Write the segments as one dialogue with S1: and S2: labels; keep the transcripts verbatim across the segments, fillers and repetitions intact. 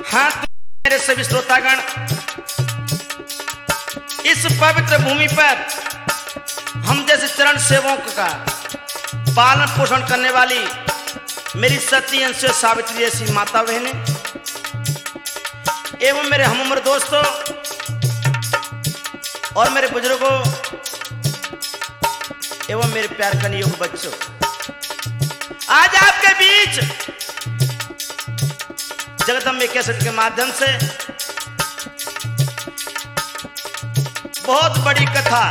S1: हाँ मेरे सभी श्रोतागण, इस पवित्र भूमि पर हम जैसे चरण सेवकों का पालन पोषण करने वाली मेरी सती अंश सावित्री जैसी माता बहनें एवं मेरे हम उम्र दोस्तों और मेरे बुजुर्गों एवं मेरे प्यार कनियों बच्चों, आज आपके बीच जगदम्बे कैसेट के माध्यम से बहुत बड़ी कथा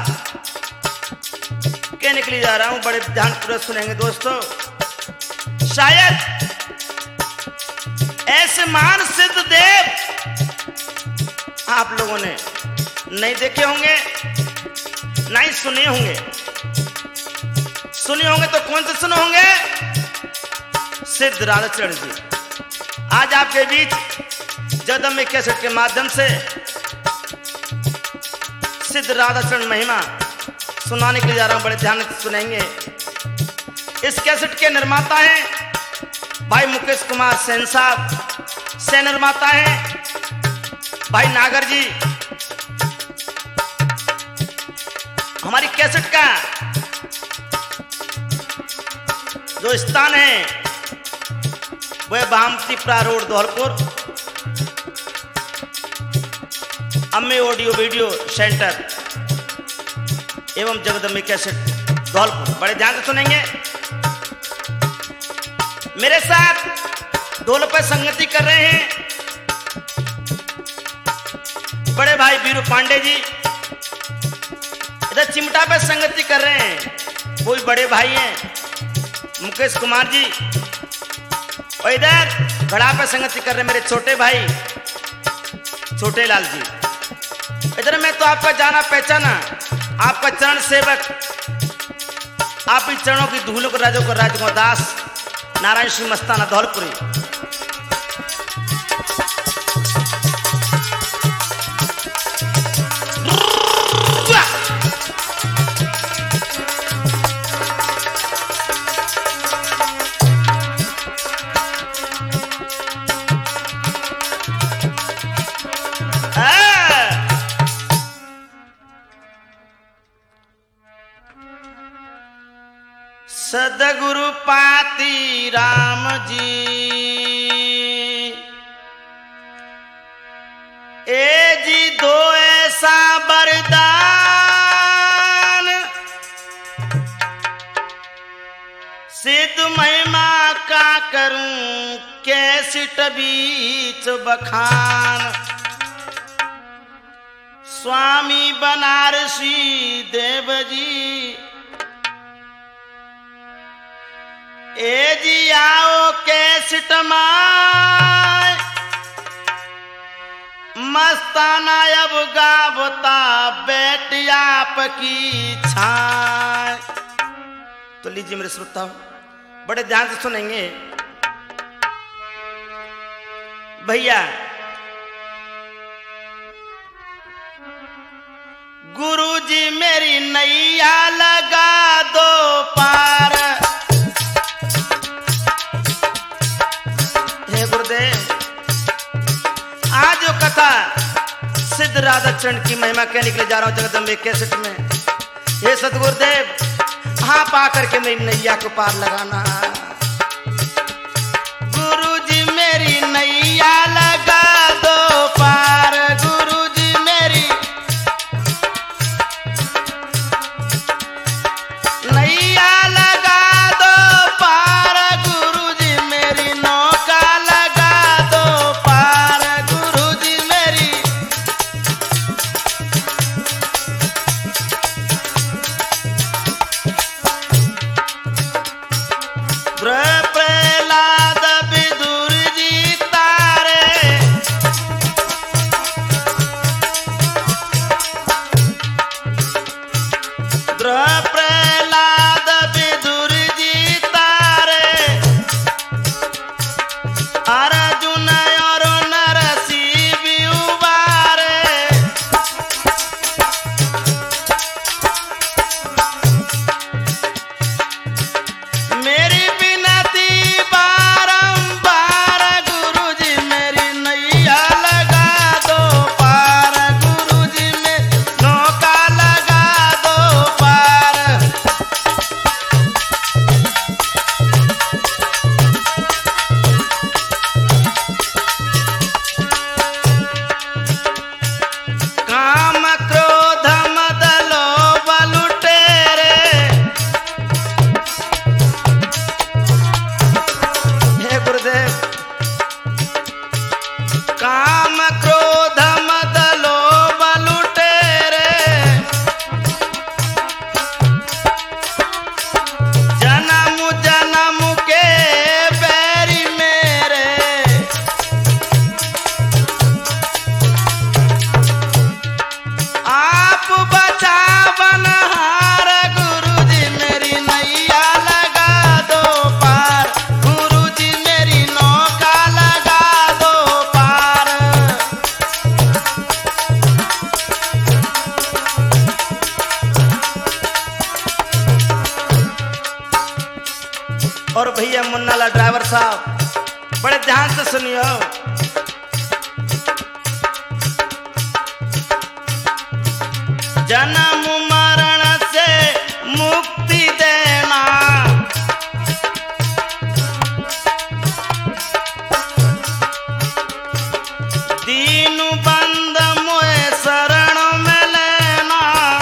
S1: कहने के लिए जा रहा हूं। बड़े ध्यानपूर्वक सुनेंगे दोस्तों। शायद ऐसे महान सिद्ध देव आप लोगों ने नहीं देखे होंगे, नहीं सुने होंगे। सुने होंगे तो कौन से सुने होंगे? सिद्ध राधाचरण जी आज आपके बीच जगदम्बे कैसेट के माध्यम से सिद्ध राधाचरण महिमा सुनाने के लिए जा रहा हूं। बड़े ध्यान से सुनेंगे। इस कैसेट के निर्माता हैं भाई मुकेश कुमार सेन साहब, सह निर्माता हैं भाई नागर जी। हमारी कैसेट का जो स्थान है वह भामतीपुरा रोड धौलपुर, अम्मे ऑडियो वीडियो सेंटर एवं जगदम्बे कैसेट धौलपुर। बड़े ध्यान से सुनेंगे। मेरे साथ ढोल पर संगति कर रहे हैं बड़े भाई वीरू पांडे जी, इधर चिमटा पे संगति कर रहे हैं वो भी बड़े भाई हैं मुकेश कुमार जी, और इधर घड़ा पे संगति कर रहे मेरे छोटे भाई छोटे लाल जी। इधर मैं तो आपका जाना पहचाना, आपका चरण सेवक, आप ही चरणों की धूल को राजो को राजगो दास नारायण सिंह मस्ताना धौलपुरी। सदगुरु पाती राम जी ए जी दो ऐसा वरदान, सिद्ध महिमा का करूं कैसिट बीच बखान। स्वामी बनारसी देव जी ए जी आओ कैसेट माय, मस्ताना अब गावता बेटी आपकी छाय। तो लीजिए मेरे श्रोता बड़े ध्यान से सुनेंगे भैया। गुरुजी मेरी नैया लगा दो पार, आज जो कथा सिद्ध राधाचरण की महिमा कहने के लिए जा रहा हूं जगदम्बे कैसेट में। हे सतगुरुदेव आप आकर के मेरी नैया को पार लगाना। गुरुजी मेरी नैया लगा दो पार, गुरुजी मेरी नैया लगा दो पार, गुरुजी मेरी नौका लगा दो पार, गुरुजी मेरी प्रहलाद विदुर जी तारे वाला ड्राइवर साहब, बड़े ध्यान से सुनियो। जन्म मरण से मुक्ति देना, दीन बंद मोए शरण में लेना,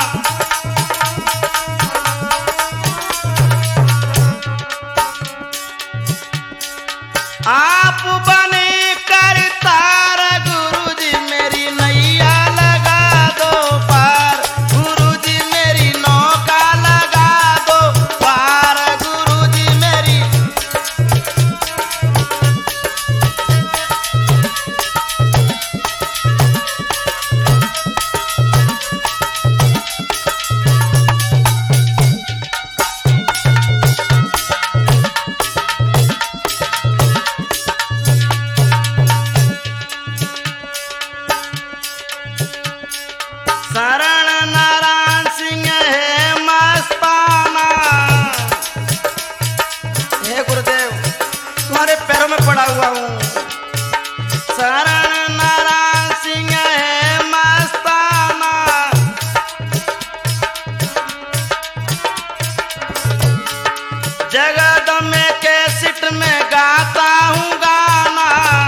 S1: आप बने करतार गुरुजी मेरी नैया लगा दो पार, गुरुजी मेरी नौका लगा दो पार, गुरुजी मेरी। शरण नारायण सिंह है मस्ताना, हे गुरुदेव तुम्हारे पैरों में पड़ा हुआ हूँ। शरण नारायण सिंह है मस्ताना, जगत में कैसेट में गाता हूँ गाना,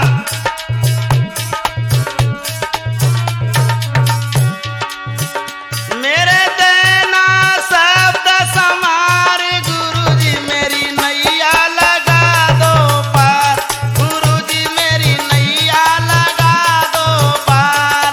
S1: मेरे देना शब्द समार, गुरुजी मेरी नैया लगा दो पार, गुरुजी मेरी नैया लगा दो पार,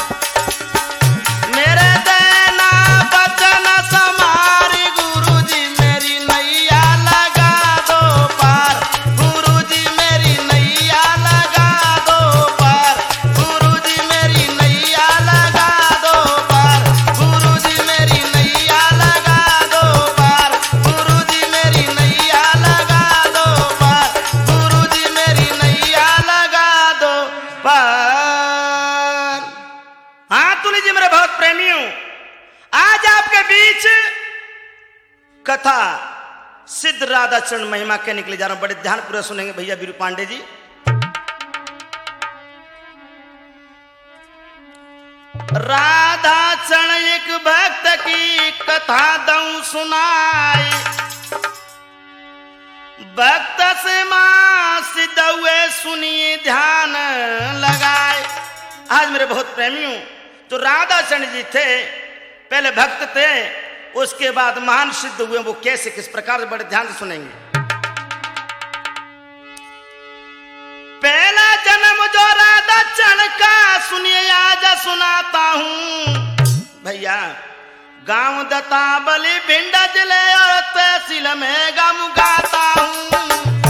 S1: मेरे देना वचन समार, गुरुजी मेरी नैया लगा दो पार, गुरुजी मेरी नैया लगा दो पार, गुरुजी मेरी नैया लगा दो पार, गुरुजी मेरी नैया लगा दो पार, गुरुजी मेरी नैया लगा दो पार, गुरुजी मेरी नैया लगा दो पार। हाँ तुली जी मेरे बहुत प्रेमी हूं, आज आपके बीच कथा सिद्ध राधा चरण महिमा के निकले जा रहा हूं, बड़े ध्यान पूर्वक सुनेंगे भैया वीरू पांडे जी। राधा चरण एक भक्त की कथा दऊं सुनाई, भक्त से मां सिद्धौए सुनिए ध्यान लगाए। आज मेरे बहुत प्रेमी हूं, जो राधा चरण जी थे पहले भक्त थे, उसके बाद महान सिद्ध हुए, वो कैसे किस प्रकार से बड़े ध्यान से सुनेंगे। पहला जन्म जो राधा चरण का सुनिए आज सुनाता हूं भैया। गांव दत्ता बलि भिंड जिले और तहसील में गम गाता हूं।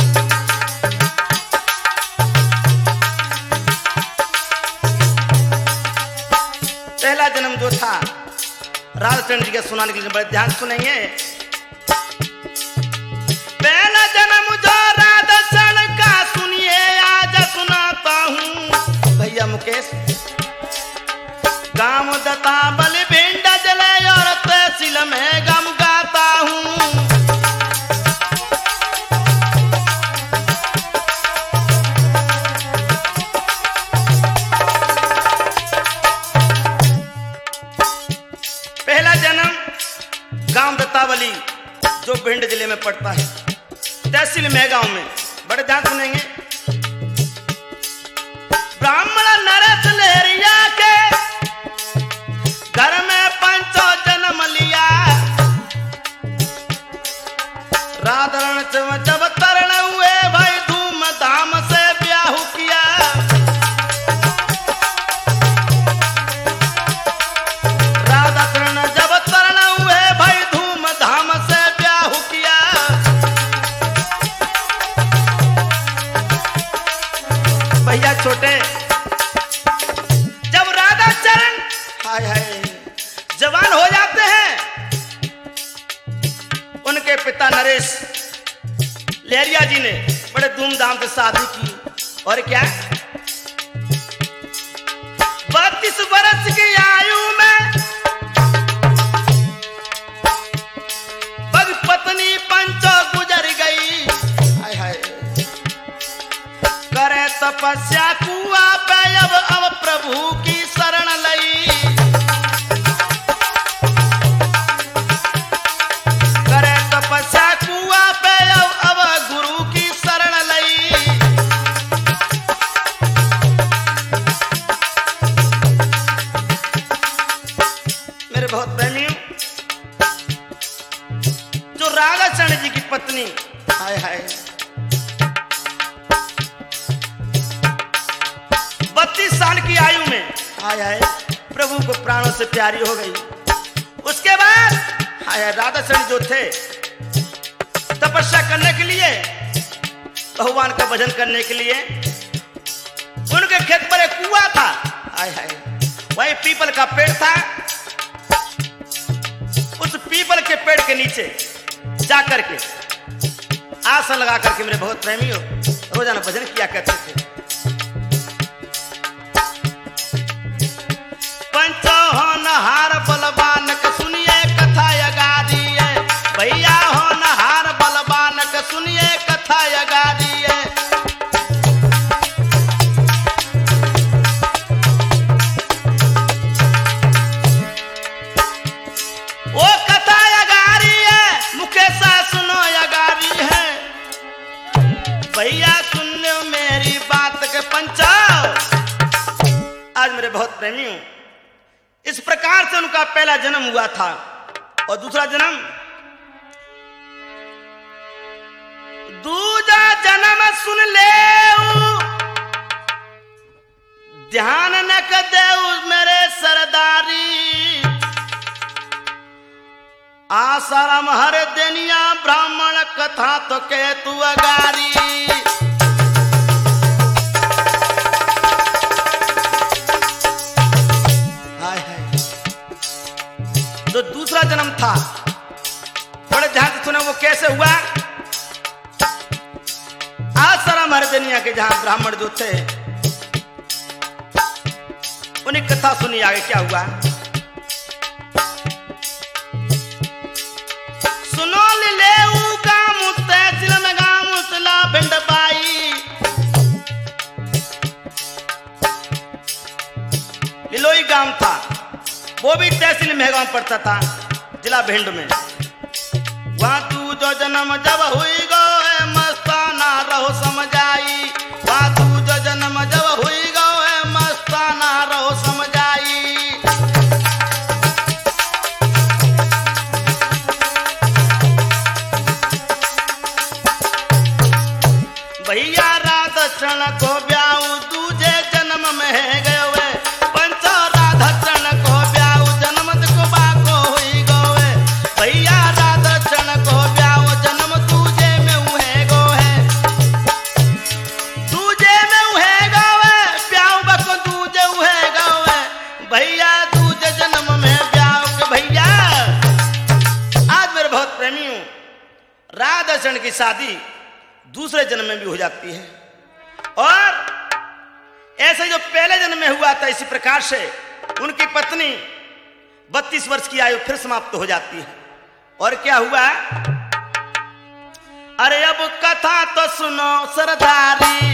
S1: पहला जन्म जो था राधा चरण जी के सुनाने के लिए बड़े ध्यान सुनेंगे। पहला जन्म जो राधा चरण का सुनिए आज सुनाता हूं भैया मुकेश। गांव दत्ता बलि भिंड जले और तहसील में गम गाता हूं। पहला जन्म गांव दत्तावली जो भिंड जिले में पड़ता है, तहसील मेहगांव में, बड़े ध्यान सुनेंगे। ब्राह्मण नरेश लहरिया के घर में पंचो जन्म लिया। राधारण जब तरण हुए भाई धूम धाम से ब्याह किया। राधारण जब तरण हुए भाई धूम धाम से ब्याह किया। भैया छोटे जब राधा चरण हाय हाय जवान हो जाते हैं, उनके पिता नरेश लहरिया जी ने बड़े धूमधाम से शादी की। और क्या बत्तीस वर्ष की आयु में पग पत्नी पंचो गुजर गई। हाय हाय पत्नी हाय हाय बत्तीस साल की आयु में हाय हाय प्रभु को प्राणों से प्यारी हो गई। उसके बाद हाय राधा शरण जो थे तपस्या करने के लिए भगवान का भजन करने के लिए उनके खेत पर एक कुआं था हाय हाय वही पीपल का पेड़ था। उस पीपल के पेड़ के नीचे जाकर के आसन लगा करके मेरे बहुत प्रेमी हो रोजाना भजन किया करते थे। पंचो होनहार बलवान का सुनिए कथा यगारी है भैया होनहार बलवान का सुनिए कथा यगारी है। वो कथा यगारी है मुकेशा सुनो यगारी है भैया सुन लो मेरी बात के पंचो। आज मेरे बहुत प्रेमी हूं इस प्रकार से उनका पहला जन्म हुआ था और दूसरा जन्म दूजा जन्म सुन ले ध्यान न कर दे मेरे सरदारी आसाराम हर देनिया ब्राह्मण कथा तो के तू अगारी। हाय हाय जो दूसरा जन्म था बड़े ध्यान से सुना वो कैसे हुआ। आसाराम हर देनिया के जहां ब्राह्मण जो थे उन्हें कथा सुनी आगे क्या हुआ। सुनो ले भिंड बाई लिलोई गांव था वो भी तहसील में गांव पड़ता था जिला भिंड में। वहां तू जो जन्म जब हुई गो है मस्ताना रहो समझाई वहां तू जो जन्म जब हुई गो है मस्ताना रहो समझाई। भैया राधा चरण को ब्याऊ दूजे जन्म में है गए पंचो राधा चरण को ब्याऊ जन्म को बाको हुई गए भैया राधा चरण को ब्याऊ जन्म दूजे में उहे गो है दूजे में उहे गए ब्याऊ बको दूजे उहे गए भैया दूजे जन्म में ब्याऊ के भैया। आज मेरे बहुत प्रेमी हूं राधा चरण की शादी दूसरे जन्म में भी हो जाती है और ऐसे जो पहले जन्म में हुआ था इसी प्रकार से उनकी पत्नी बत्तीस वर्ष की आयु फिर समाप्त हो जाती है। और क्या हुआ अरे अब कथा तो सुनो सरदारी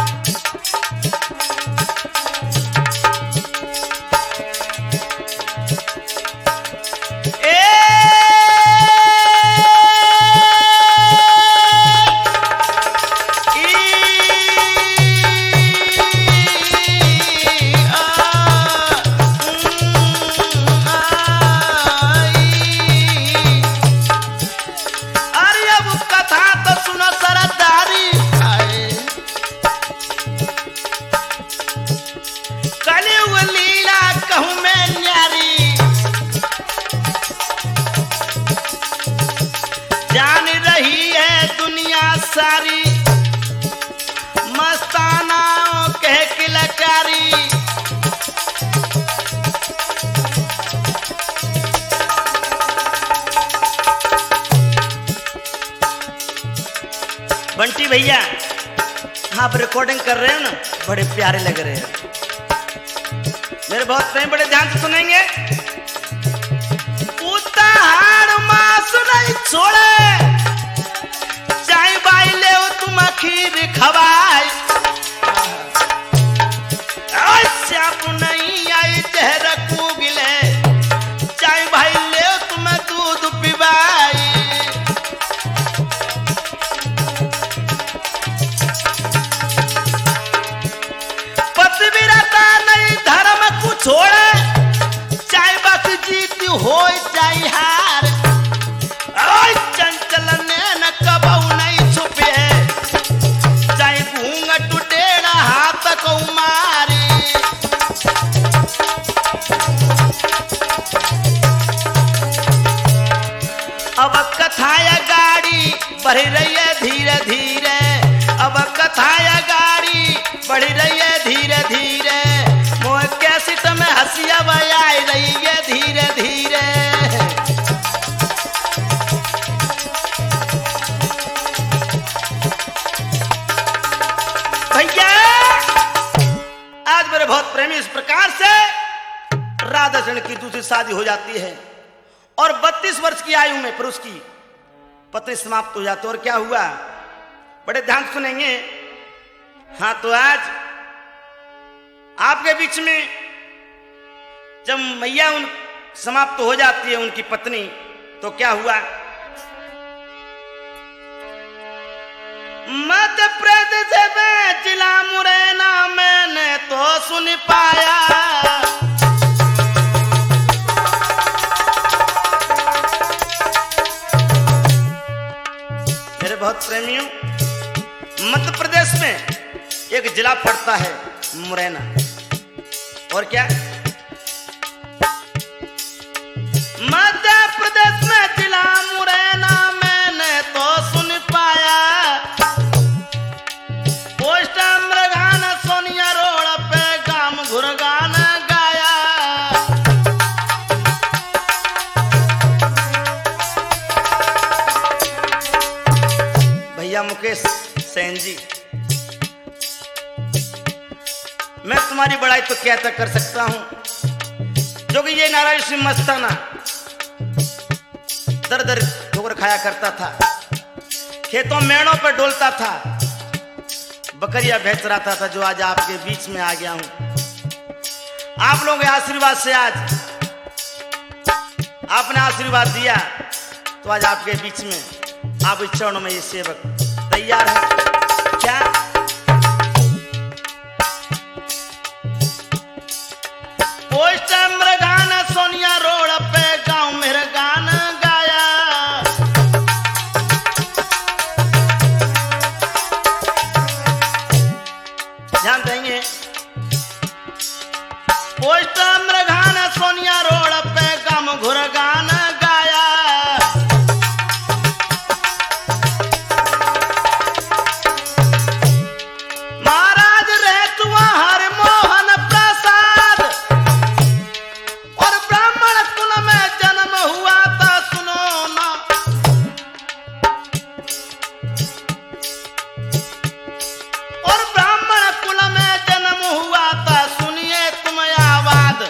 S1: सारी मस्ताना कह किलकारी बंटी भैया आप रिकॉर्डिंग कर रहे हो ना बड़े प्यारे लग रहे हैं मेरे बहुत प्रेम बड़े ध्यान से सुनेंगे। उतार मास नहीं छोड़े चाय बाई ले तुम खीर खवाई श्याप नहीं आई जहर कुगिले चाय भाई ले तुम दूध पिबाई। पतिव्रता नहीं धर्म को छोड़े चाय बात जीती हो चाय हार चंचल ने न कब हसिया बजाए रही है धीरे धीरे। भैया आज मेरे बहुत प्रेमी इस प्रकार से राधा कृष्ण की दूसरी शादी हो जाती है और बत्तीस वर्ष की आयु में पुरुष की पत्नी समाप्त हो जाती है। और क्या हुआ बड़े ध्यान सुनेंगे। हाँ तो आज आपके बीच में जब मैया उन समाप्त हो जाती है उनकी पत्नी तो क्या हुआ। मध्य प्रदेश में जिला मुरैना मैंने तो सुन पाया, मेरे बहुत प्रेमियों मध्य प्रदेश में एक जिला पड़ता है मुरैना। और क्या मध्य प्रदेश में जिला मुरैना मैंने तो सुन पाया, पोस्ट मृगान सोनिया रोड पे गाम घुरगान गाया। भैया मुकेश सेन जी मैं तुम्हारी बड़ाई तो क्या तक कर सकता हूं जो कि ये नारायण सिंह मस्ताना दर दर ठोकर खाया करता था, खेतों मेड़ों पर डोलता था, बकरियां बेच रहा था, था जो आज आपके बीच में आ गया हूं। आप लोगों के आशीर्वाद से आज आपने आशीर्वाद दिया तो आज आपके बीच में आप इस चरणों में ये सेवक तैयार है। क्या पोस्ट मृगान सोनिया रोड पे गांव मेरा गान गाया। ध्यान देंगे पोस्ट मृगान सोनिया रोड पे गांव घुर गान गाया। महाराज रहतु हर मोहन प्रसाद और ब्राह्मण कुल में जन्म हुआ था सुनो ना। और ब्राह्मण कुल में जन्म हुआ था सुनिए तुम आवाज।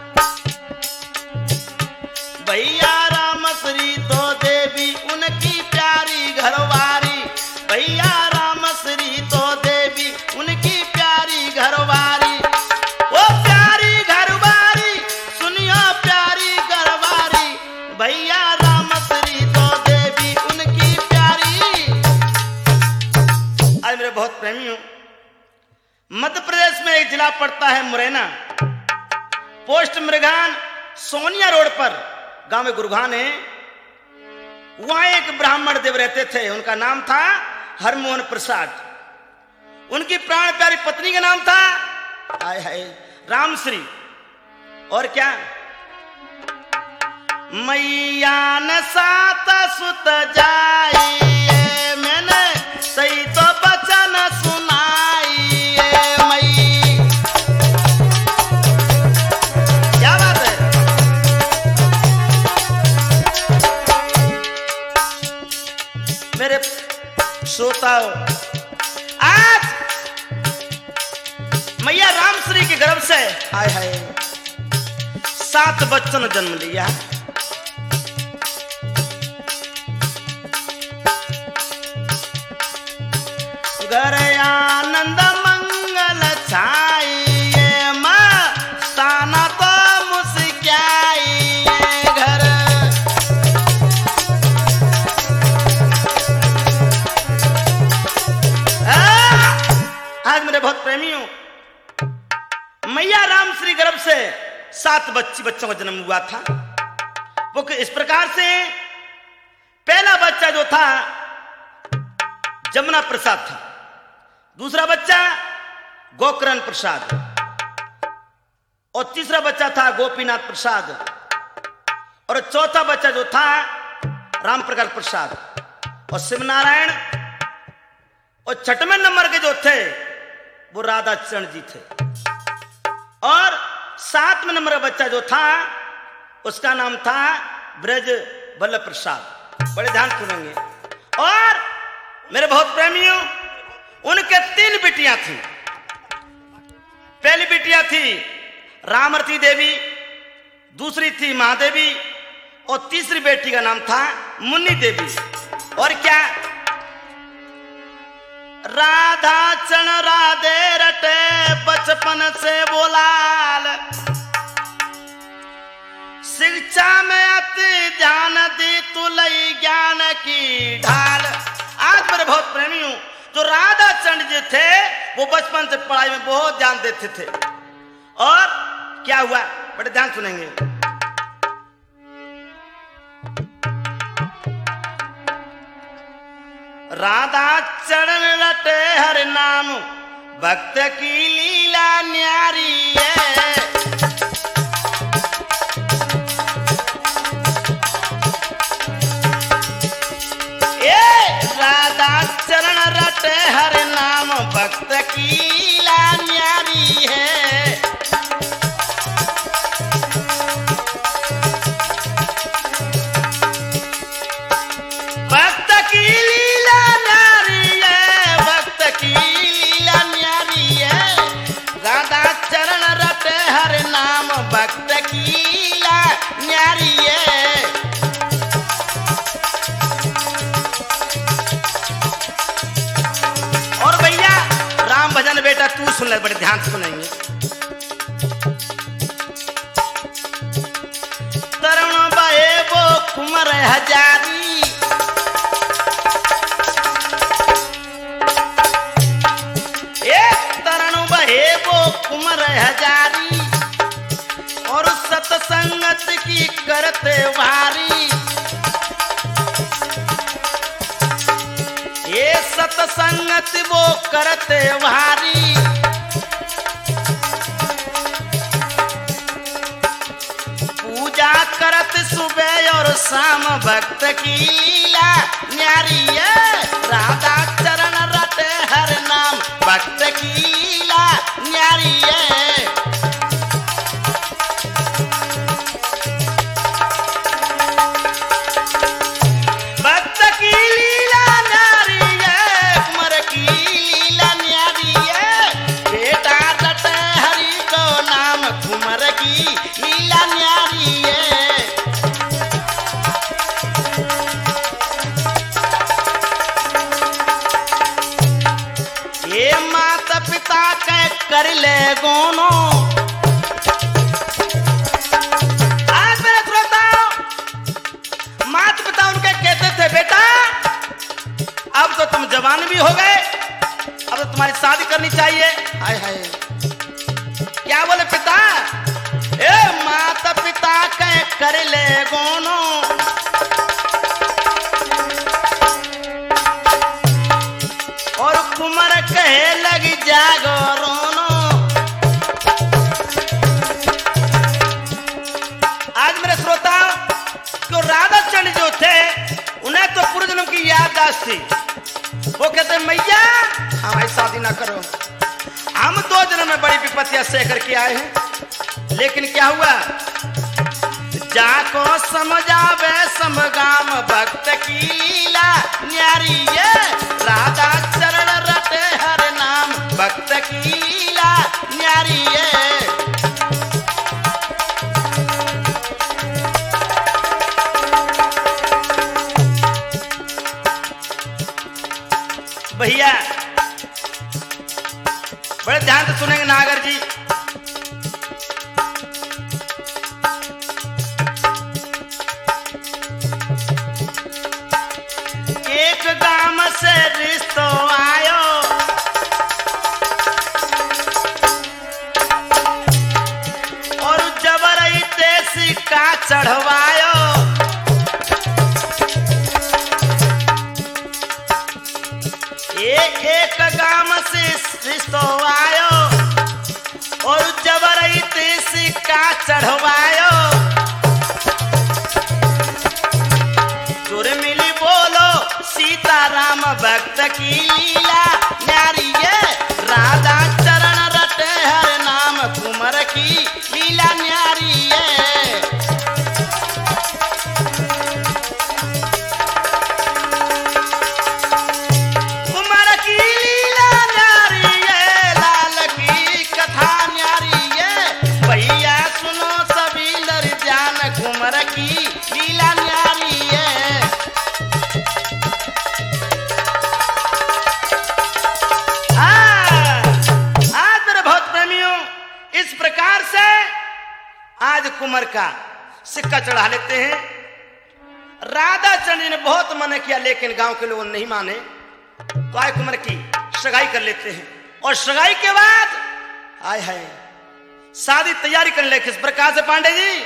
S1: भैया राम श्री तो देवी उनकी प्यारी घरवारी, भैया राम श्री तो देवी उनकी प्यारी घरवारी। ओ प्यारी घरवारी सुनियो प्यारी घरवारी, भैया राम श्री तो देवी उनकी प्यारी। आज मेरे बहुत प्रेमी हूं मध्य प्रदेश में एक जिला पड़ता है मुरैना, पोस्ट मृगान सोनिया रोड पर गांव में गुरुगान है। वहां एक ब्राह्मण देव रहते थे, उनका नाम था हरमोहन प्रसाद। उनकी प्राण प्यारी पत्नी का नाम था आय हाय रामश्री। और क्या मैया न सात सुत जाई मैंने सही तो बचन सुनाई मई। क्या बात है। मेरे श्रोताओं आज मैया रामश्री के गर्भ से हाय हाय सात बच्चों ने जन्म लिया। घर आनंद मंगल छाई मां स्थाना तो मुस्काई घर। आज मेरे बहुत प्रेमी हूं मैया रामश्री गर्भ से सात बच्ची बच्चों का जन्म हुआ था। वो इस प्रकार से पहला बच्चा जो था जमुना प्रसाद था, दूसरा बच्चा गोकर्ण प्रसाद और तीसरा बच्चा था गोपीनाथ प्रसाद और चौथा बच्चा जो था राम प्रकाश प्रसाद और शिवनारायण और छठवें नंबर के जो थे वो राधा चरण जी थे। और सात सातवें नंबर का बच्चा जो था उसका नाम था ब्रज वल्लभ प्रसाद। बड़े ध्यान सुनेंगे। और मेरे बहुत प्रेमियों, उनके तीन बेटियां थी। पहली बेटियां थी रामरती देवी, दूसरी थी महादेवी और तीसरी बेटी का नाम था मुन्नी देवी। और क्या राधा चरण राधे रटे बचपन से बोलाल, शिक्षा में अति ध्यान दी तू लई ज्ञान की ढाल। आज मेरे बहुत प्रेमी हूं, जो राधा चरण जी थे वो बचपन से पढ़ाई में बहुत ध्यान देते थे। और क्या हुआ, बड़े ध्यान सुनेंगे। राधा चरण रटे हर नाम, भक्त की लीला न्यारी है। ए राधा चरण रटे हर नाम, भक्त की लीला न्यारी है। भक्त की लीला न्यारी है, भक्त की लीला न्यारी है। राधा चरण रटे हर नाम, भक्त की लीला न्यारी है। और भैया राम भजन बेटा तू सुन ले, बड़े ध्यान सुनेंगे। तरुण बहे वो कुंवर हजारी, कुमर हजारी और सतसंगत की करते वारी। ये सतसंगत वो करते वारी। पूजा करत सुबह और शाम, भक्त की लीला न्यारी है। राधा चरण रटे हर नाम, भक्त की लीला न्यारी है। भक्त की लीला न्यारी है, कुंवर की लीला न्यारी है। बेटा रटे हरि को नाम, कुंवर की लीला न्यारी है। ये माता पिता के कर ले गोनो। आज मेरे श्रोताओं, माता पिता उनके कहते थे बेटा अब तो तुम जवान भी हो गए, अब तो तुम्हारी शादी करनी चाहिए। हाय हाय, क्या बोले पिता? ए माता पिता के कर ले गोनो। और कुंवर कहे लगी जागो रोनो। आज मेरे श्रोता, जो राधा चरण जो थे उन्हें तो पूर्व जन्म की याददाश्त थी। वो कहते मैया हमारी शादी ना करो, हम दो जन्म में बड़ी विपत्तियां सह करके आए हैं। लेकिन क्या हुआ, जाको समझावे समगाम, भक्त की लीला न्यारी है। राधा चरण रटे हर नाम, भक्त की लीला न्यारी है। भैया बड़े ध्यान से सुनेंगे नागर जी। एक गांव से रिश्तो आयो, और जबरई ते सिक्का चढ़वायो। एक एक गांव से रिश्तो आयो, और जबरई ते सिक्का चढ़वायो। जोर मिली बोलो सीताराम, भक्त की लीला न्यारी है। राधा चरण रटे हर नाम, कुंवर की लीला न्यारी है। कुमार की लीला न्यारी है, लाल की कथा न्यारी है। भैया सुनो सभी नर जान, कुमार की लीला न्यारी है। इस प्रकार से आज कुंवर का सिक्का चढ़ा लेते हैं। राधा चंद्र ने बहुत मना किया लेकिन गांव के लोग नहीं माने, तो आए कुंवर की सगाई कर लेते हैं। और सगाई के बाद आए है शादी तैयारी करने लगे। किस प्रकार से पांडे जी?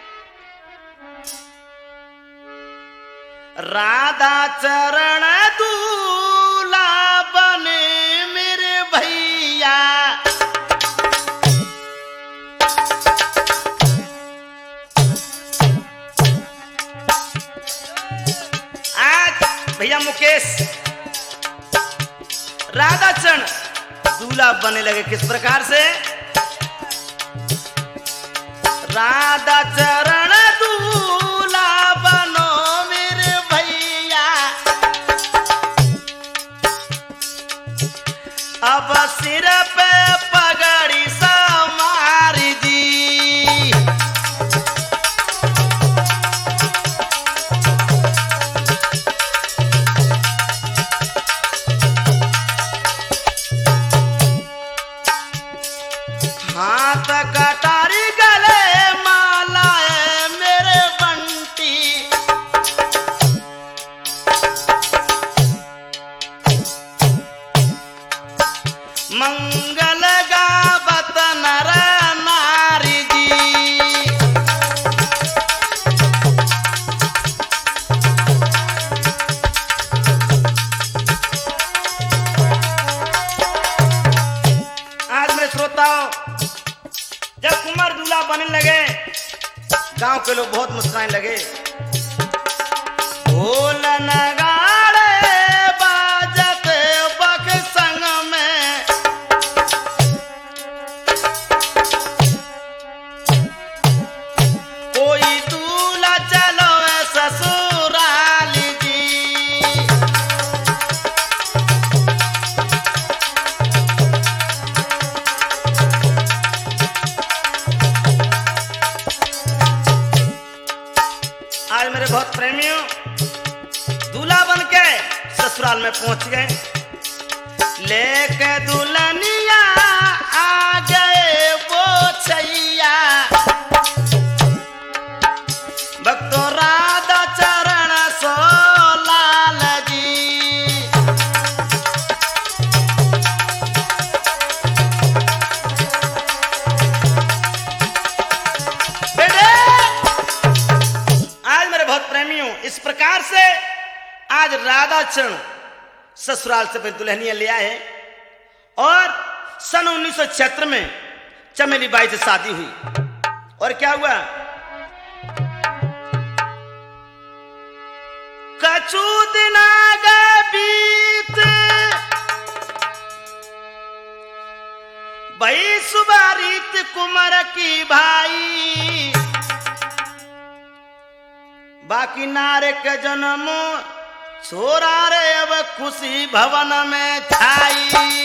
S1: राधा चरण दूल्हा बने मेरे भैया, भैया मुकेश राधा चरण दूल्हा बनने लगे। किस प्रकार से? राधा चरण दूल्हा बनो मेरे भैया, अब सिर पे पगड़ी समारी जी। हाथ कटारी गले माला है मेरे बंटी, मंगल गावत नर नारी जी। आज मेरे श्रोताओं, जब कुंवर दूल्हा बनने लगे गांव के लोग बहुत मुस्कुराने लगे। ढोल नगाड़े बाजते बक संग में, कोई दूल्हा चलो ससुराल जी। आज मेरे बहुत प्रेमियों दूल्हा बन के ससुराल में पहुंच गए। लेके दुल्हनिया आ गए वो छैया, भक्तो राधा चरण सो लाल जी। बेटे प्रेमियों, इस प्रकार से आज राधा चरण ससुराल से अपनी दुल्हनिया ले आए और सन उन्नीस सौ छिहत्तर में चमेली बाई से शादी हुई। और क्या हुआ? कछु दिन आगे बीत भाई सुबह रीत कुंवर की भाई, बाकी नारे के जन्म छोरा रे अब खुशी भवन में छाई।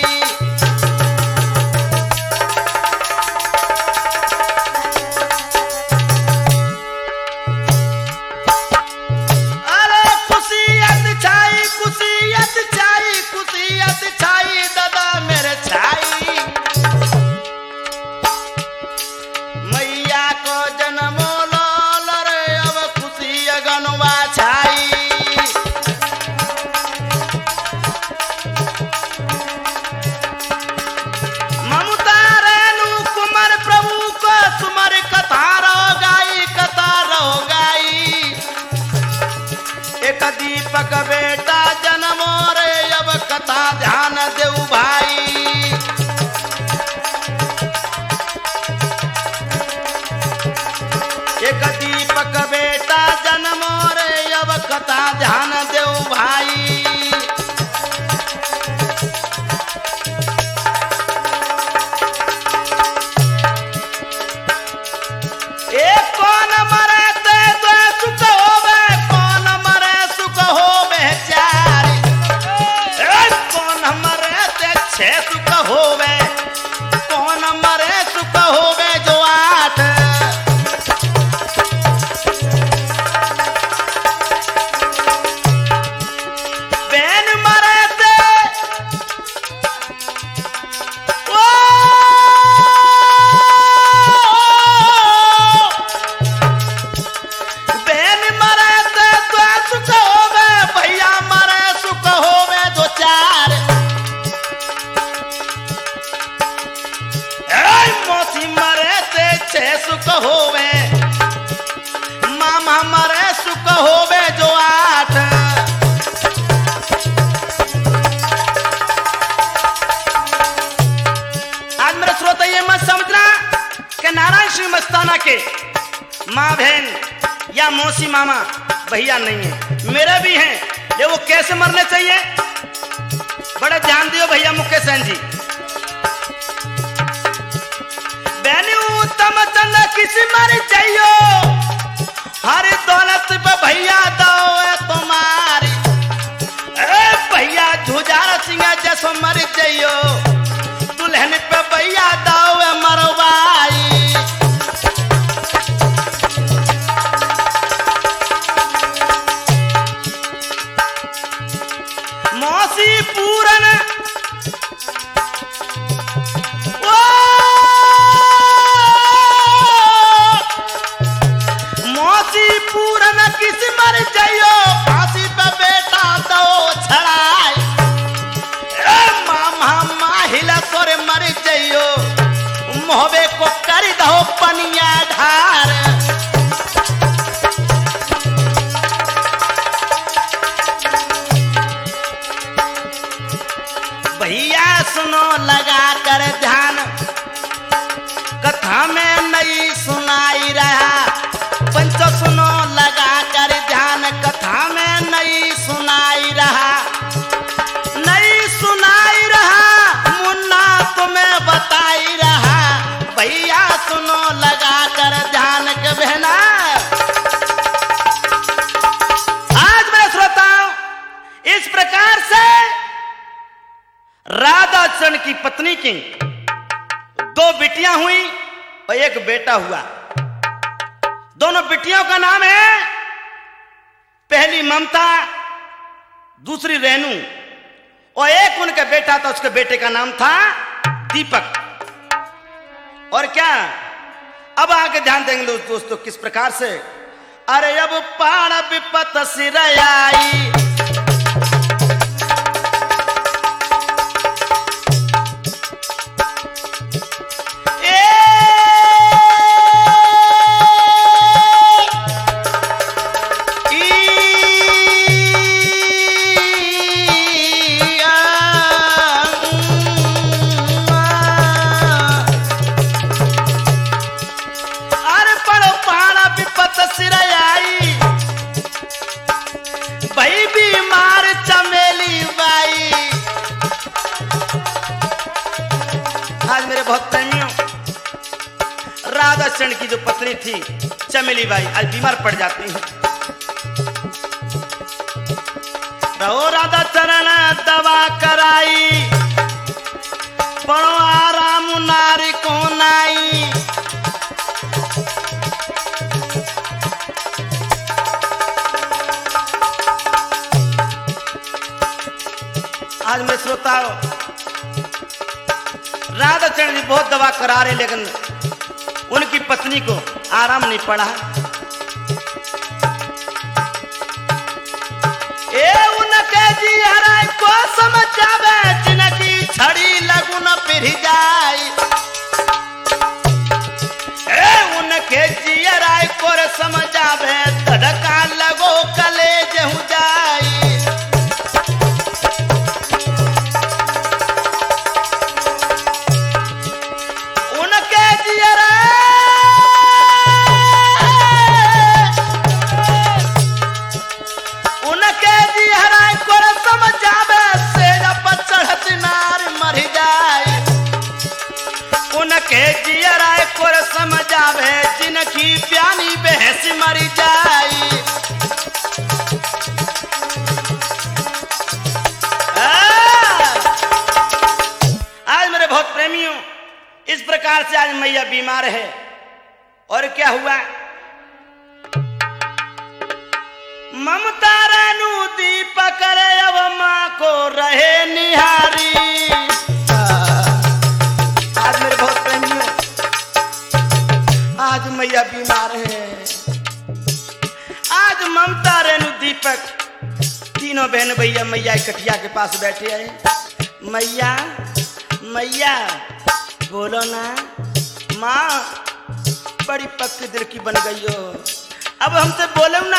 S1: अरे खुशियत छाई, खुशियत छाई, खुशियत छाई दादा मेरे छाई। मैया को जन्म गनवा छाई। ममता रेणु कुमार प्रभु को सुमर कथा रहो गाई, कथा रहो गाई। एक दीपक बेटा जन्मो रे अब कथा ध्यान देऊ भाई। एक दीपक बेटा जन्मो रे अब कथा ध्यान देऊ भाई। होवे, मामा मरे सुख होवे जो आठ। आज मेरे श्रोता ये मत समझना कि नारायण श्री मस्ताना के माँ बहन या मौसी मामा भैया नहीं है, मेरे भी हैं। ये वो कैसे मरने चाहिए, बड़े ध्यान दियो भैया मुकेश सेन जी। उत्तम चंद किसी मर चाहिए, हर दौलत पे भैया दो तुम्हारी। ए भैया झुजार सिंह जैसो मर चाहिए, दुल्हन पे भैया दो मरवाई। मौसी पूरन पूरन किस मर जाइयो, फांसी पे बेटा दो छड़ाई। मामा माहिला तोरे मर जाइयो, मोहबे को कर दो पनिया ढार। भैया सुनो लगा कर ध्यान, कथा में नहीं सुनाई रहा। पंच सुनो लगा कर ध्यान, कथा में नहीं सुनाई रहा, नहीं सुनाई रहा, मुन्ना तुम्हें बताई रहा। भैया सुनो लगा कर ध्यान के बहना। आज मैं श्रोताओं इस प्रकार से राधा चरण की पत्नी की दो बिटियां हुई और एक बेटा हुआ। दोनों बिटियों का नाम है, पहली ममता, दूसरी रेनू, और एक उनका बेटा था, उसके बेटे का नाम था दीपक। और क्या अब आगे ध्यान देंगे दोस्तों किस प्रकार से। अरे अब पाड़ विपत सिर आई, बहुत प्रेमियों, राधा चरण की जो पत्नी थी चमेली बाई आज बीमार पड़ जाती है। रहो राधा चरण दवा कराई, पड़ो आराम नारी को नाई। आज मेरे श्रोताओं राधा चरण जी बहुत दवा करा रहे, लेकिन उनकी पत्नी को आराम नहीं पड़ा। ए उनके जी हराय को समझ जावे, जिनकी छड़ी लगू न पिर जाई। ए उनके जी हराय को समझ जावे, धड़का लगो कलेज हो जाई। उनके जियराय को समझावे, जिनकी प्यानी बहस मर जाई। आज मेरे बहुत प्रेमियों इस प्रकार से आज मैया बीमार है। और क्या हुआ, ममता रेणु दीपक रे अब माँ को रहे निहारी। आज मेरे बहुत प्रेमियों आज मैया बीमार है। आज ममता रेणु दीपक तीनों बहन भैया मैया कटिया के पास बैठे हैं। मैया मैया बोलो ना माँ, बड़ी पक्की दिल की बन गई हो, अब हमसे बोले ना।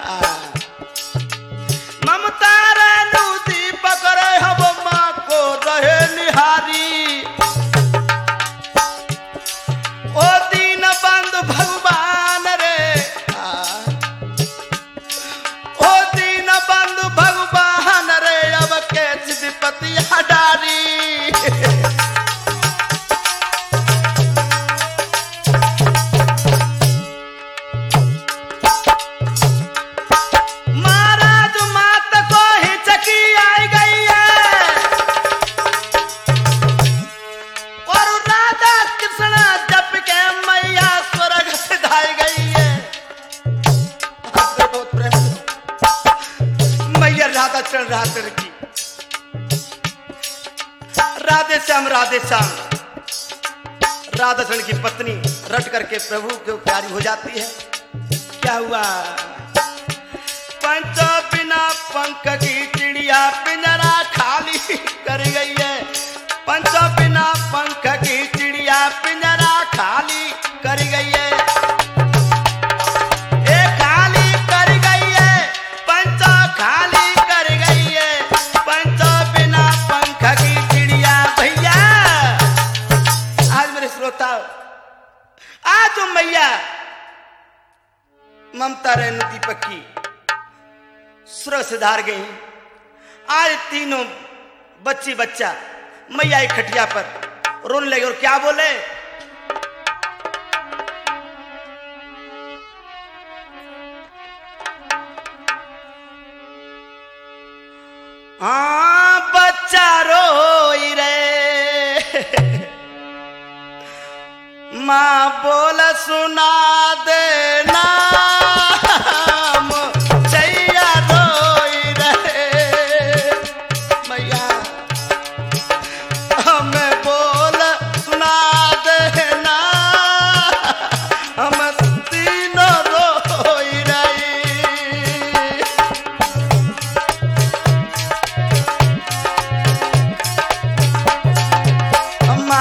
S1: ममता रेणु दीपक रे हम माँ को रहे निहारी, ओ दीन बंधु भगवान रे, ओ दीन बंधु भगवान रे, अब के विपत्ति डारी। राधे की राधे श्याम राधे श्याम राधा कृष्ण की पत्नी रट करके प्रभु के प्यारी हो जाती है। क्या हुआ? पंच बिना पंख की चिड़िया पिंजरा खाली कर गई है, पंच बिना पंख की चिड़िया पिंजरा खाली कर गई है, आज जो मैया ममता रेणु दीपक की सुर से धार गई। आज तीनों बच्ची बच्चा मैया एक खटिया पर रोने लगे और क्या बोले? हाँ बच्चा रोई रे, माँ बोल सुना देना, चैया रोई रहे मैया, हमें बोल सुना देना, हम तीनों रोई रही। अम्मा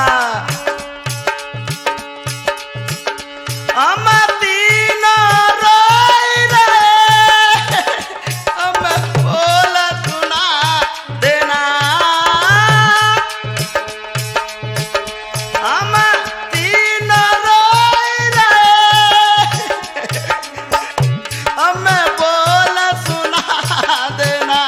S1: हम तीनों रोई रहे, हमें बोल सुना देना, हम तीनों रोई रहे, हमें बोल सुना देना।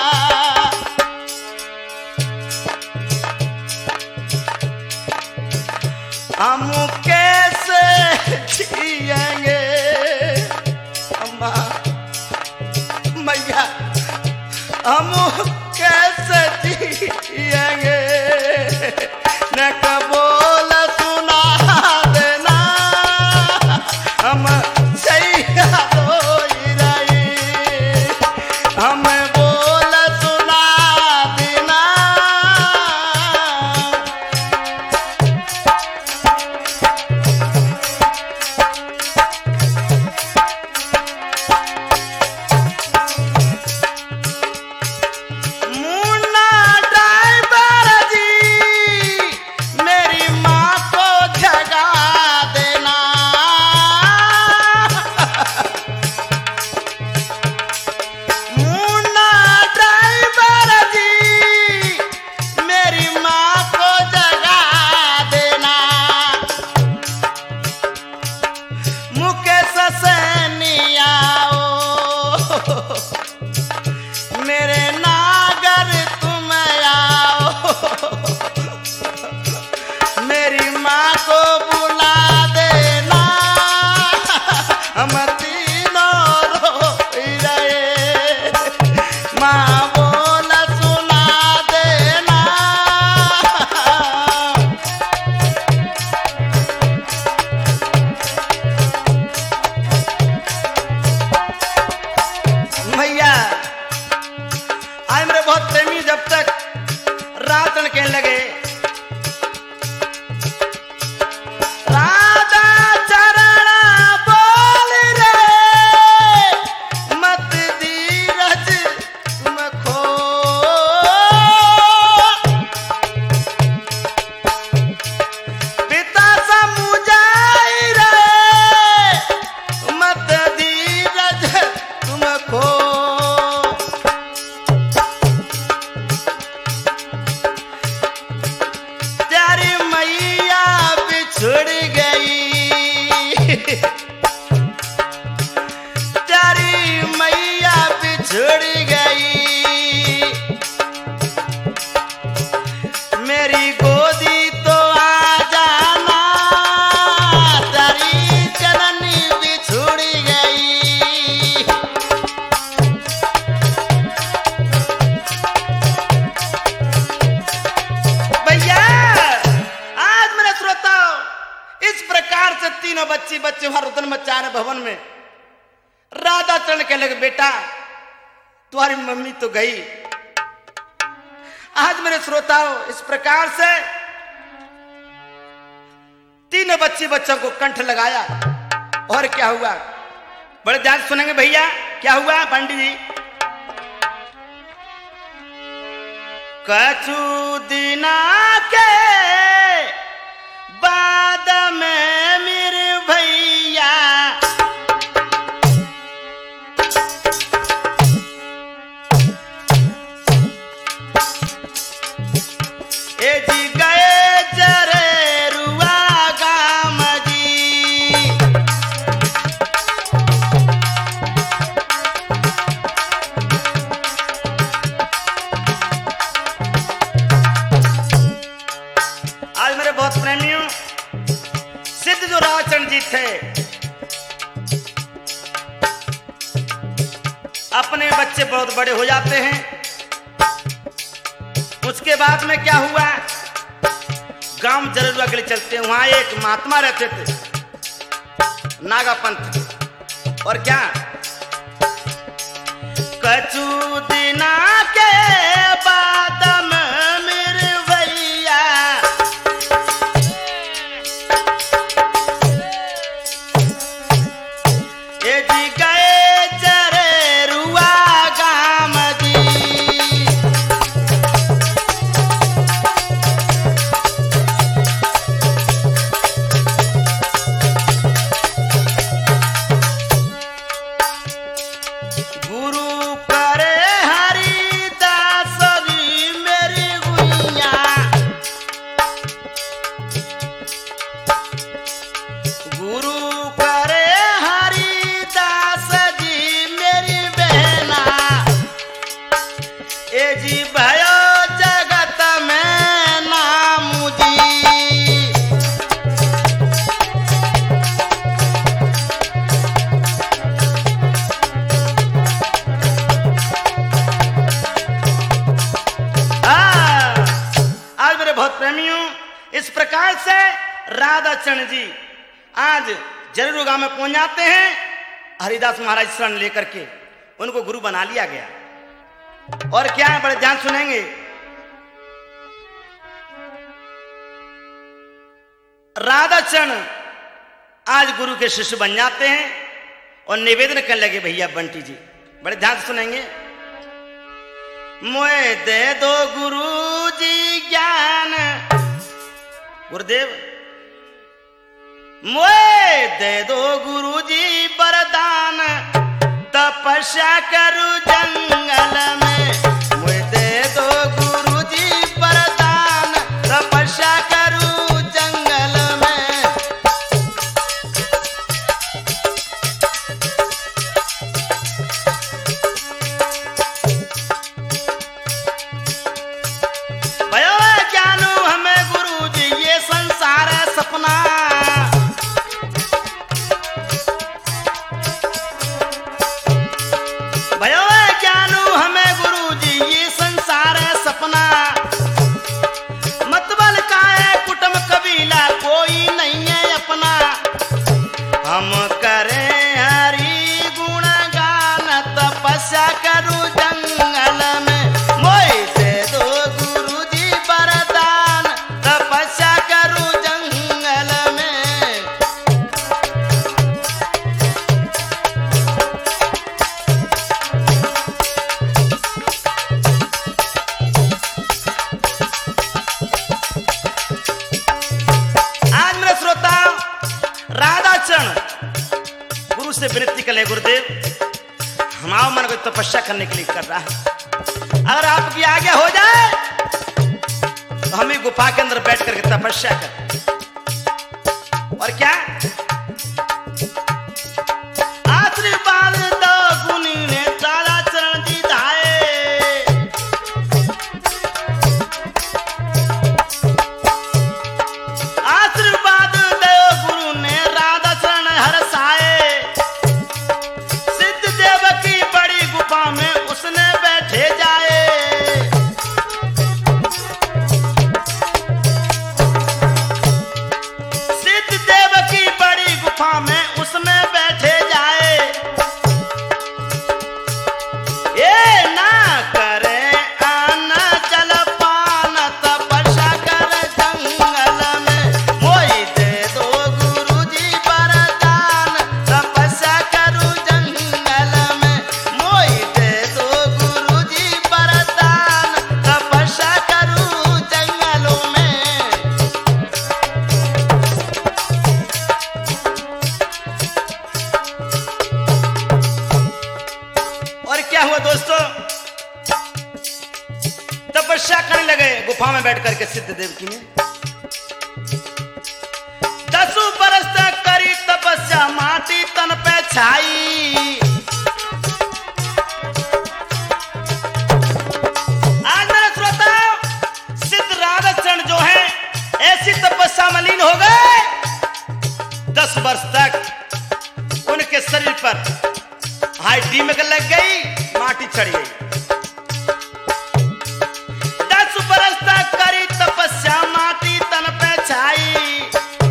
S1: हम कैसे जिएंगे अम्मा मैया, हम कैसे जिएंगे, न कबोल सुना देना, हम सैया रोई रही, हम बोल सुना देना। वहां रुदन मचा रहे भवन में। राधा चरण कहने लगे बेटा तुम्हारी मम्मी तो गई। आज मेरे श्रोताओं इस प्रकार से तीनों बच्चे बच्चों को कंठ लगाया। और क्या हुआ बड़े ध्यान सुनेंगे भैया क्या हुआ पंडित जी। कछु दिना के बाद में मेरे भैया ए जी गए जरे रुआ गाम जी। आज मेरे बहुत प्रेमियों सिद्ध जो रामचंद्र जी थे अपने बच्चे बहुत बड़े हो जाते हैं। उसके बाद में क्या हुआ गांव जरूर अगले चलते हैं। वहां एक महात्मा रहते थे नागापंथ। और क्या कछु दिना के बाद में मेरे भैया ए जी गए जरे रुआ गाम जी। गुरु करे हरिदास जी मेरी गुइया। गुरु करे हरिदास जी मेरी बहना ए जी भयो जगत में नाम जी। आज मेरे बहुत प्रेमियों इस प्रकार से राधा चरण जी आज जरूर गांव में पहुंच जाते हैं। हरिदास महाराज शरण लेकर के उनको गुरु बना लिया गया। और क्या है बड़े ध्यान सुनेंगे। राधा चरण आज गुरु के शिष्य बन जाते हैं और निवेदन करने लगे भैया बंटी जी बड़े ध्यान सुनेंगे। मोए दे दो गुरु जी ज्ञान गुरुदेव मोए दे दो गुरु जी वरदान तपस्या करूं जंगल में। मोए दे दो गुरु जी वरदान तपस्या करूं जंगल में। भयो ज्ञानो हमें गुरु जी ये संसार है सपना। भयो ज्ञानो हमें गुरु जी ये संसार है सपना। मतबल का है कुटुंब कबीला कोई नहीं है अपना। हम करें हरि गुण गान तपस्या करूं जंगल में। मोए दे दो गुरु जी वरदान तपस्या करूं जंगल में। आज मेरे श्रोता राधा चरण गुरु से विनती कर ले गुरुदेव हमारा मन को तपस्या करने के लिए कर रहा है। अगर आपकी आज्ञा हो जाए तो हम ही गुफा के अंदर बैठ करके तपस्या करें। और क्या आशीर्वाद दो गुनी ने राधा चरण जी धाये। आशीर्वाद दो गुरु ने राधा चरण हरसाए। सिद्ध देव की बड़ी गुफा में उसने बैठे जाए। सिद्ध देव की करने लगे गुफा में बैठ करके सिद्ध देव की में। दसों बरस तक करी तपस्या माटी तन पे छाई। आज मेरे श्रोता सिद्ध राधाचरण जो है ऐसी तपस्या में लीन हो गए, दस वर्ष तक उनके शरीर पर हाई दीमक लग गई, माटी चढ़ गई। दस वर्ष तक करी तपस्या माटी तन पे छाई।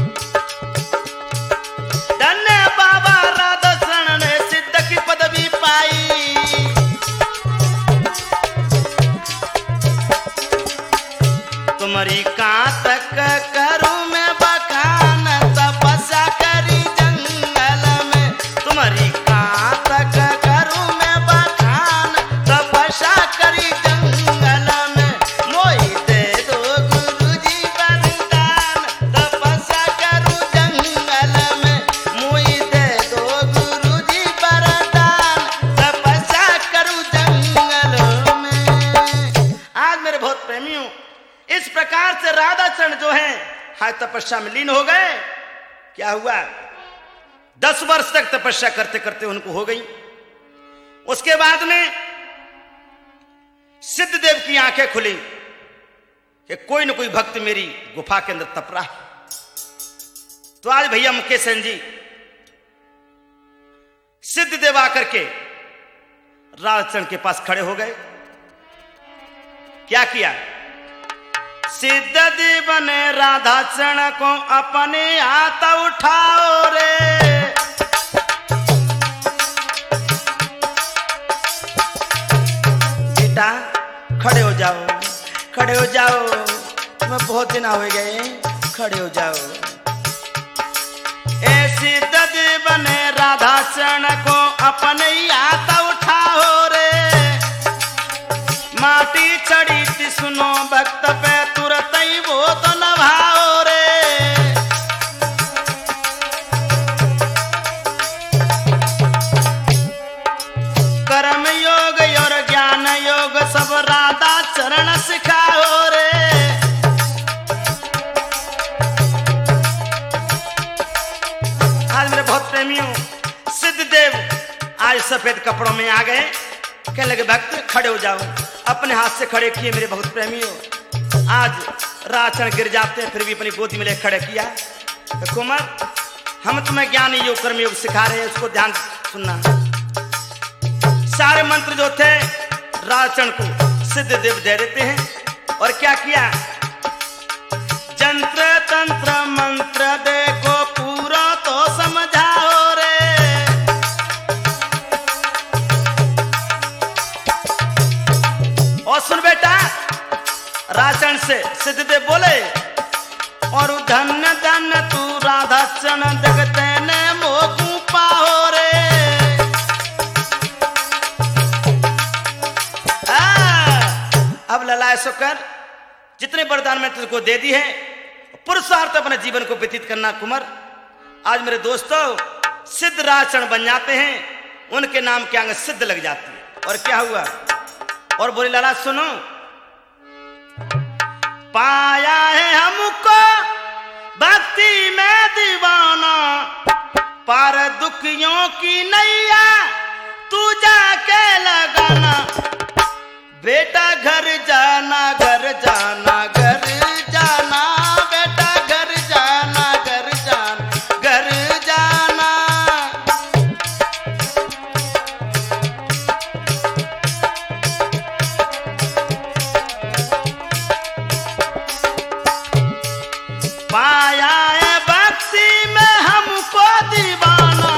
S1: धन्य बाबा राधाचरण ने सिद्ध की पदवी पाई। तुम्हारी कहाँ तक करूं मैं बखान, तपस्या करी जंगल में। तुम्हारी कहाँ तक करूं मैं बखान, तपस्या करी जंगल में। मोही दे दो गुरुजी वरदान, तपस्या करूं जंगल में। मोही दे दो गुरुजी वरदान, तपस्या करूं जंगल में। आज मेरे बहुत प्रेमियों, इस प्रकार से राधाचरण जो है हाय तपस्या में लीन हो गए। क्या हुआ, दस वर्ष तक तपस्या करते करते उनको हो गई। उसके बाद में सिद्ध देव की आंखें खुली कि कोई न कोई भक्त मेरी गुफा के अंदर तप रहा है। तो आज भैया मुकेश सेन जी सिद्ध देव आकर के राधाचरण के पास खड़े हो गए। क्या किया, सिद्ध देव ने राधाचरण को अपने हाथ उठाओ रे। बेटा खड़े हो जाओ, खड़े हो जाओ, तुम्हें बहुत दिन हो गए, खड़े हो जाओ। ए सिद्ध देव ने राधाचरण को अपने हाथ उठाओ रे। माटी चढ़ी थी सुनो भक्त पे, तुरंत ही वो तो नभाओ रे। कर्म योग और ज्ञान योग सब राधाचरण सिखाओ रे। आज मेरे बहुत प्रेमियों, सिद्ध देव आज सफेद कपड़ों में आ गए। कहने लगे भक्त खड़े हो जाओ। अपने हाथ से खड़े किए मेरे बहुत प्रेमियों। आज राधाचरण गिर जाते हैं फिर भी अपनी गोदी में ले खड़े किया। तो कुमार, हम तुम्हें ज्ञान योग कर्म योग सिखा रहे हैं, उसको ध्यान सुनना। सारे मंत्र जो थे राधाचरण को सिद्ध देव दे देते हैं। और क्या किया, जंत्र तंत्र मंत्र देखो पूरा तो समझाओ रे। और सुन बेटा, राधाचरण से सिद्धदेव बोले, और धन्य धन्य तू राधाचरण जगते ने मोकू पाओ रे। अब ललाए सुकर, जितने वरदान मैं तुझको दे दी है, पुरुषार्थ अपने जीवन को व्यतीत करना कुमार। आज मेरे दोस्तों सिद्ध राधाचरण बन जाते हैं, उनके नाम के आगे सिद्ध लग जाती है। और क्या हुआ, और बोले लाला सुनो, पाया है हमको भक्ति में दीवाना, पार दुखियों की नैया तू जाके लगाना। बेटा घर जाना घर जाना घर जाना, बेटा घर जाना घर जाना घर जाना। पाया है भक्ति में हमको दीवाना,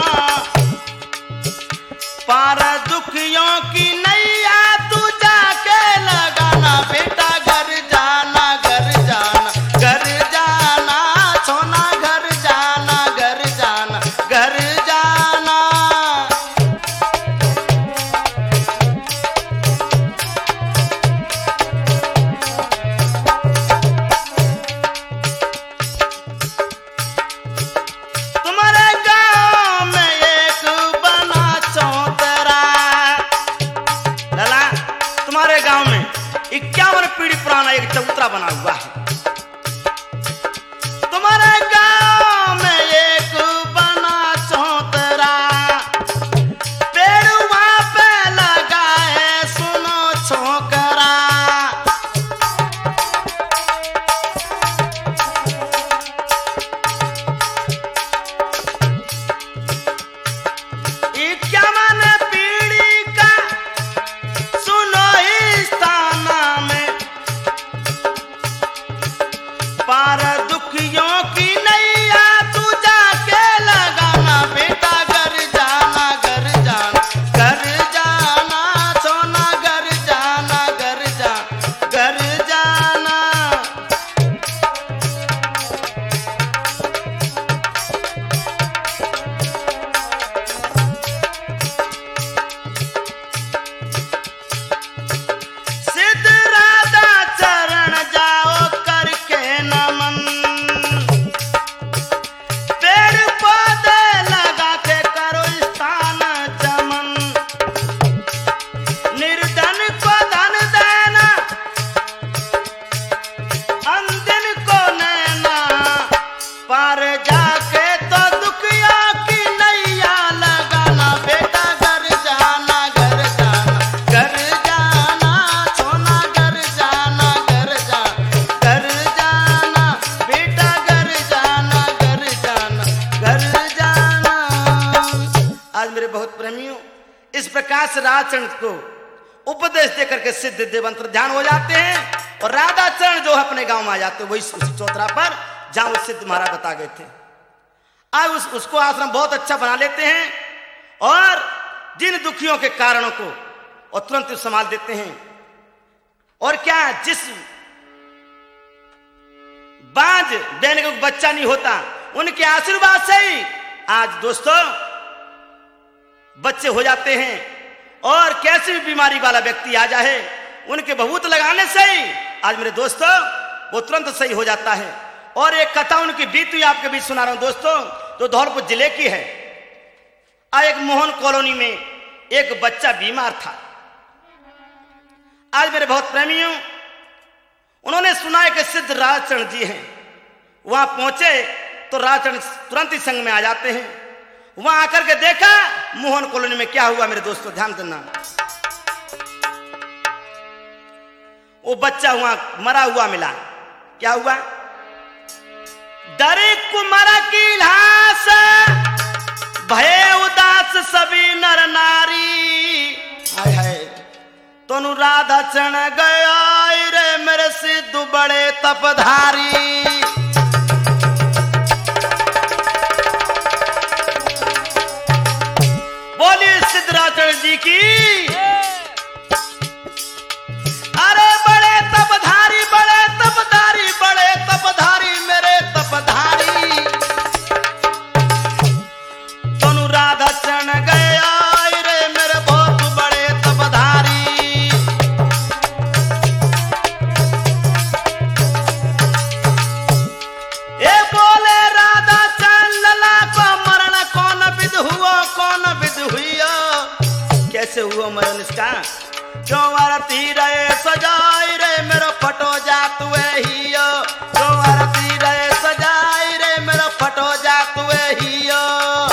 S1: पार दुखियों की नैया तू जाके लगाना। बेटा घर जाना बहुत प्रेमियों, इस प्रकार से राधाचरण को उपदेश देकर के सिद्ध देवंतर ध्यान हो जाते हैं और राधाचरण जो है अपने गांव में आ जाते हैं, वही उसी चौतरा पर जहां वो सिद्ध महाराज बता गए थे। आज उस, उसको आश्रम बहुत अच्छा बना लेते हैं और जिन दुखियों के कारणों को और तुरंत संभाल देते हैं। और क्या, जिस बांझ बहन को बच्चा नहीं होता, उनके आशीर्वाद से ही आज दोस्तों बच्चे हो जाते हैं। और कैसी भी बीमारी वाला व्यक्ति आ जाए, उनके भभूत लगाने से ही आज मेरे दोस्तों वो तुरंत सही हो जाता है। और एक कथा उनकी बीती आपके बीच सुना रहा हूं दोस्तों, जो धौलपुर जिले की है। आज एक मोहन कॉलोनी में एक बच्चा बीमार था। आज मेरे बहुत प्रेमियों, उन्होंने सुना है कि सिद्ध राधाचरण जी हैं। वहां पहुंचे तो राधाचरण तुरंत ही संग में आ जाते हैं। वहां आकर के देखा मोहन कॉलोनी में क्या हुआ मेरे दोस्तों, ध्यान देना। वो बच्चा वहां मरा हुआ मिला। क्या हुआ? डरे कुमार की लाश भय उदास सभी नर नारी। हाय हाय तनु राधाचरण गया रे मेरे सिद्ध बड़े तपधारी। बोलिए सिद्ध राधाचरण जी की। अरे बड़े तपधारी, बड़े तपधारी, बड़े तपधारी मेरे तपधारी। तनु राधाचरण गया रे मेरे बहुत बड़े तपधारी। ए बोले राधाचरण लला को मरण कौन विध हुआ, कौन विध हुआ, कैसे हुआ मरण इसका? जो आरती रे सजाई रे मेरा फटो जात हियो, जो आरती रे सजाई रे मेरा फटो जात हियो।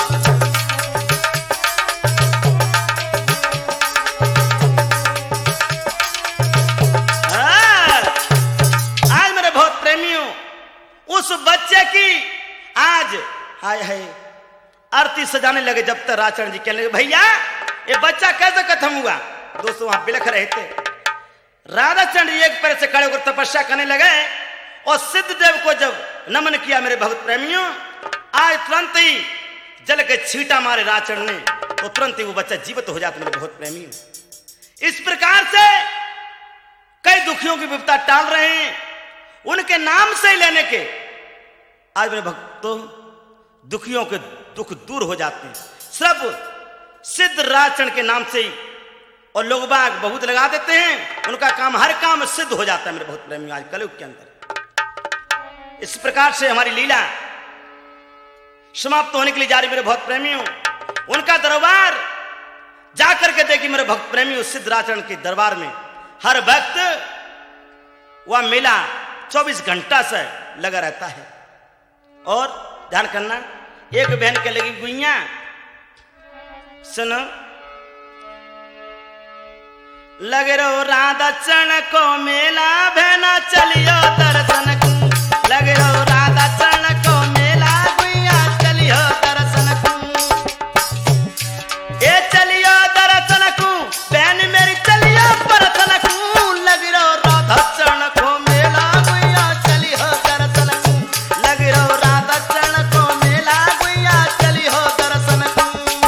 S1: आज मेरे बहुत प्रेमियों, उस बच्चे की आज हाय हाय आरती सजाने लगे। जब तक राधाचरण जी कहने लगे भैया ये बच्चा कैसे खत्म हुआ? दोस्तों वहां बिलख रहे थे। राधाचरण जी एक पैर से खड़े होकर तपस्या करने लगे और सिद्ध देव को जब नमन किया मेरे भक्त प्रेमियों, आज तुरंत ही जल के छींटा मारे राधाचरण ने, तो तुरंत ही वो बच्चा जीवित हो जाता मेरे भक्त प्रेमियों। इस प्रकार से कई दुखियों की विपदा टाल रहे हैं, उनके नाम से ही लेने के आज मेरे भक्तों दुखियों के दुख दूर हो जाते हैं सब सिद्ध राधाचरण के नाम से ही। और लोग बाग बहुत लगा देते हैं, उनका काम हर काम सिद्ध हो जाता है मेरे बहुत प्रेमियों आज कलयुग के अंदर। इस प्रकार से हमारी लीला समाप्त होने के लिए जा रही मेरे बहुत प्रेमियों। उनका दरबार जाकर के देखिए मेरे भक्त प्रेमियों, सिद्ध राधाचरण के दरबार में हर वक्त वह मेला चौबीस घंटा से लगा रहता है। और ध्यान करना, एक बहन के लगी गुइया, सुनो, लगे रहो राधाचरण को मेला बहना चलियो दर्शन को। लगे रहो राधाचरण को मेला गुइया चलियो दर्शन को। ए चलियो दर्शन को बहन मेरी चलियो परसन को। लगे रहो राधाचरण को मेला गुइया चलियो दर्शन को। लगे रहो राधाचरण को मेला गुइया चलियो दर्शन को।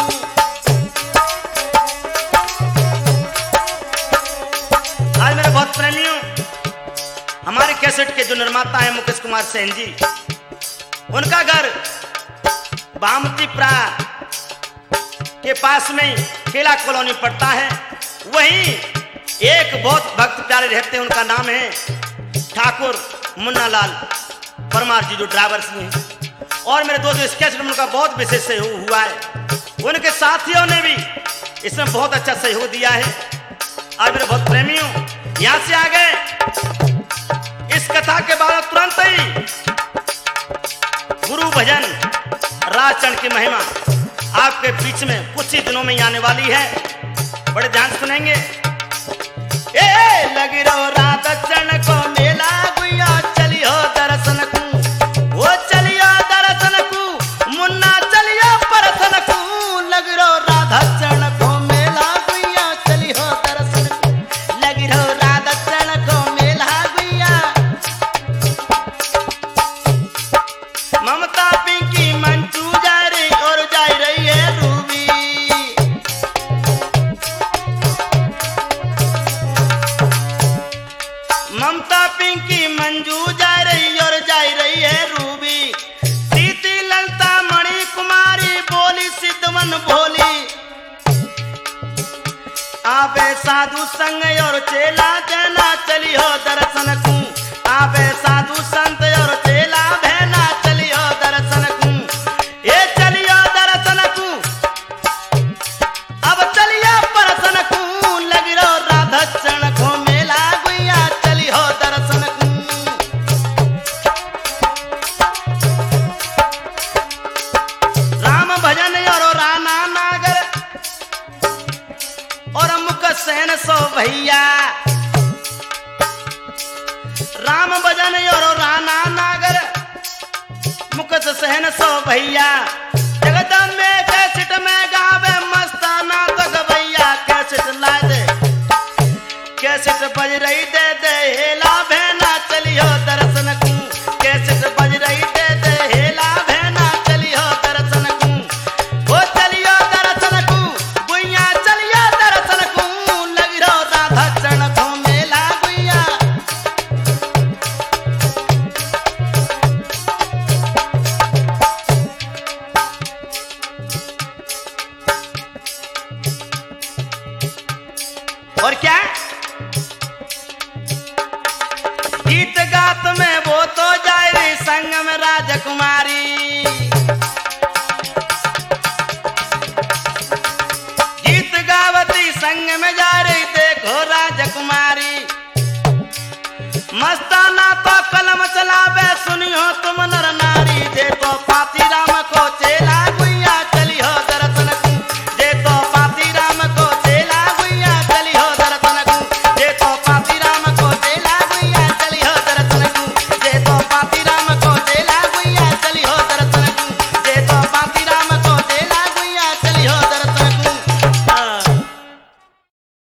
S1: आज मेरे बहुत प्रेमियों, हमारे कैसेट के जो निर्माता हैं मुकेश कुमार सेन जी, उनका घर बामतीपुरा के पास में खेला कॉलोनी पड़ता है। वहीं एक बहुत भक्त प्यारे रहते हैं, उनका नाम है ठाकुर मुन्ना लाल परमार जी, जो ड्राइवर्स में हैं। और मेरे दोस्त इस कैसेट में उनका बहुत विशेष सहयोग हुआ है। उनके साथियों ने भी इसमें बहुत अच्छा सहयोग दिया है। आज मेरे बहुत प्रेमियों यहां से आ गए। इस कथा के बाद तुरंत ही गुरु भजन राधाचरण की महिमा आपके बीच में कुछ ही दिनों में ही आने वाली है, बड़े ध्यान सुनेंगे। ए लगी रहो राधाचरण को मेला गुइया चलियो दर्शन को। वो चलियो दर्शन को मुन्ना चलियो परसन को। लगी रहो राधाचरण मन भोली। आवे साधु संग और चेला देना चलियो दर्शन को। आवे साधु संत और चेला भेना चलियो दर्शन को। ये चलियो दर्शन को अब चलियो परसन को। लगी रो राधा चरण को मेला गुइया चलियो दर्शन को। राम भजन और राना नागर और मुख सहन सो भैया। राम भजन और राना नागर मुख सहन सो भैया। जगदम में कैसेट में गावे मस्ताना तो गवैया। कैसेट ला दे कैसेट बज रही दे दे हेला भेना चलियो दर्शन को। कैसेट बज रही दे दे हेला भेना चलियो दर्शन को। ओ चलियो दर्शन को गुइया चलियो दर्शन को। लगी रो राधा चरण को मेला गुइया। और क्या